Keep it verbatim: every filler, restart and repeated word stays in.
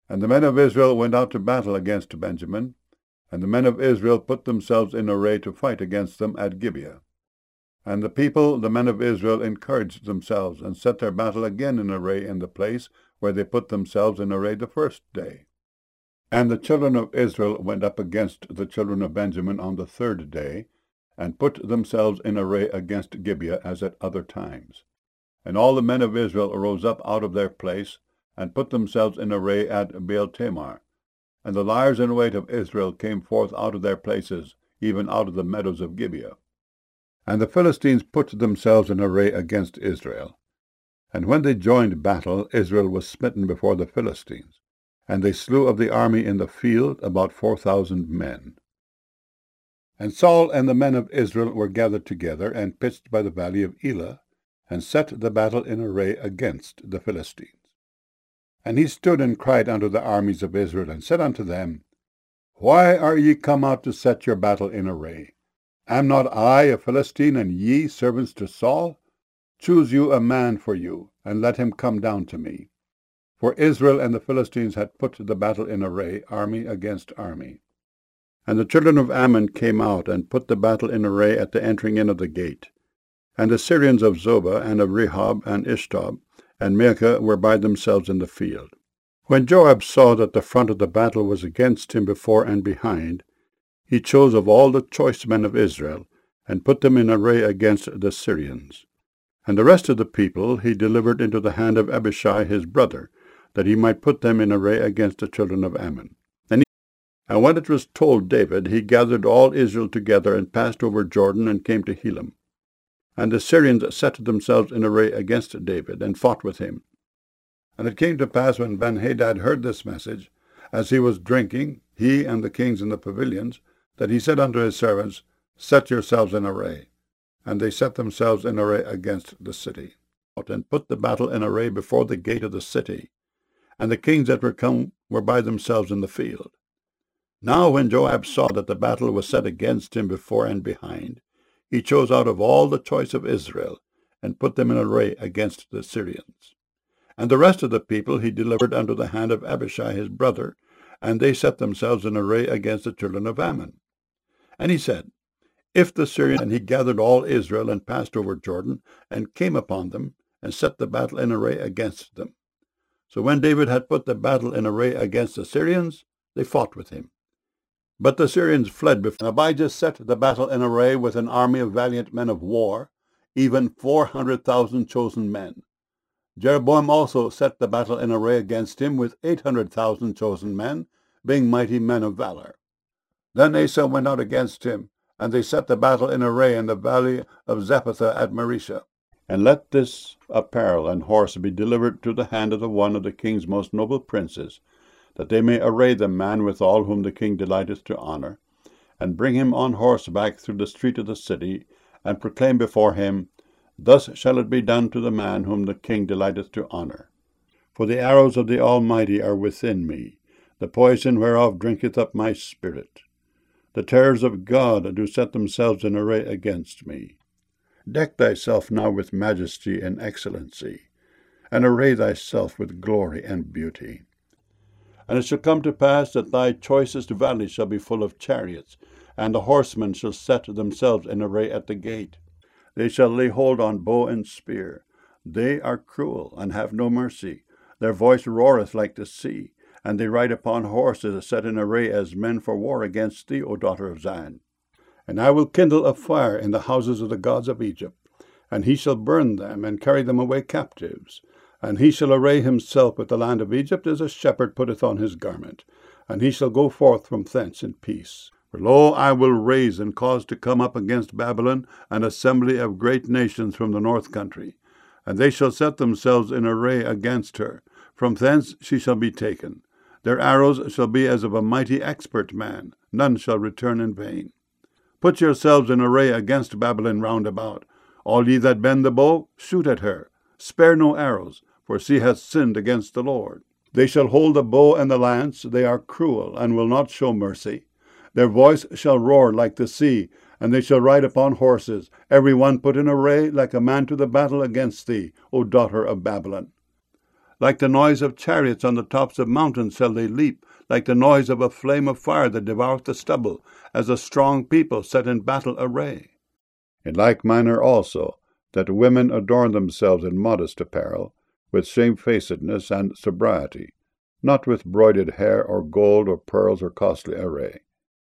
And the men of Israel went out to battle against Benjamin, and the men of Israel put themselves in array to fight against them at Gibeah. And the people, the men of Israel, encouraged themselves, and set their battle again in array in the place where they put themselves in array the first day. And the children of Israel went up against the children of Benjamin on the third day, and put themselves in array against Gibeah as at other times. And all the men of Israel arose up out of their place, and put themselves in array at Baal-Tamar. And the liers in wait of Israel came forth out of their places, even out of the meadows of Gibeah. And the Philistines put themselves in array against Israel. And when they joined battle, Israel was smitten before the Philistines, and they slew of the army in the field about four thousand men. And Saul and the men of Israel were gathered together, and pitched by the valley of Elah, and set the battle in array against the Philistines. And he stood and cried unto the armies of Israel, and said unto them, Why are ye come out to set your battle in array? Am not I a Philistine, and ye servants to Saul? Choose you a man for you, and let him come down to me. For Israel and the Philistines had put the battle in array, army against army. And the children of Ammon came out, and put the battle in array at the entering in of the gate. And the Syrians of Zobah, and of Rehob, and Ishtob, and Maacah were by themselves in the field. When Joab saw that the front of the battle was against him before and behind, he chose of all the choice men of Israel, and put them in array against the Syrians. And the rest of the people he delivered into the hand of Abishai his brother, that he might put them in array against the children of Ammon. And, he, and when it was told David, he gathered all Israel together, and passed over Jordan, and came to Helam. And the Syrians set themselves in array against David, and fought with him. And it came to pass, when Benhadad heard this message, as he was drinking, he and the kings in the pavilions, that he said unto his servants, Set yourselves in array. And they set themselves in array against the city, and put the battle in array before the gate of the city. And the kings that were come were by themselves in the field. Now when Joab saw that the battle was set against him before and behind, he chose out of all the choice of Israel, and put them in array against the Syrians. And the rest of the people he delivered unto the hand of Abishai his brother, and they set themselves in array against the children of Ammon. And he said, If the Syrians, and he gathered all Israel, and passed over Jordan, and came upon them, and set the battle in array against them. So when David had put the battle in array against the Syrians, they fought with him. But the Syrians fled before, and Abijah set the battle in array with an army of valiant men of war, even four hundred thousand chosen men. Jeroboam also set the battle in array against him with eight hundred thousand chosen men, being mighty men of valor. Then Asa went out against him, and they set the battle in array in the valley of Zephathah at Marisha. And let this apparel and horse be delivered to the hand of the one of the king's most noble princes, that they may array the man withal whom the king delighteth to honor, and bring him on horseback through the street of the city, and proclaim before him, Thus shall it be done to the man whom the king delighteth to honor. For the arrows of the Almighty are within me, the poison whereof drinketh up my spirit. The terrors of God do set themselves in array against me. Deck thyself now with majesty and excellency, and array thyself with glory and beauty. And it shall come to pass that thy choicest valleys shall be full of chariots, and the horsemen shall set themselves in array at the gate. They shall lay hold on bow and spear. They are cruel, and have no mercy. Their voice roareth like the sea, and they ride upon horses set in array as men for war against thee, O daughter of Zion. And I will kindle a fire in the houses of the gods of Egypt, and he shall burn them, and carry them away captives. And he shall array himself with the land of Egypt as a shepherd putteth on his garment, and he shall go forth from thence in peace. For lo, I will raise and cause to come up against Babylon an assembly of great nations from the north country, and they shall set themselves in array against her. From thence she shall be taken. Their arrows shall be as of a mighty expert man. None shall return in vain. Put yourselves in array against Babylon round about. All ye that bend the bow, shoot at her. Spare no arrows, for she hath sinned against the Lord. They shall hold the bow and the lance. They are cruel, and will not show mercy. Their voice shall roar like the sea, and they shall ride upon horses, every one put in array like a man to the battle against thee, O daughter of Babylon. Like the noise of chariots on the tops of mountains shall they leap, like the noise of a flame of fire that devoureth the stubble, as a strong people set in battle array. In like manner also, that women adorn themselves in modest apparel, with shamefacedness and sobriety, not with broided hair, or gold, or pearls, or costly array.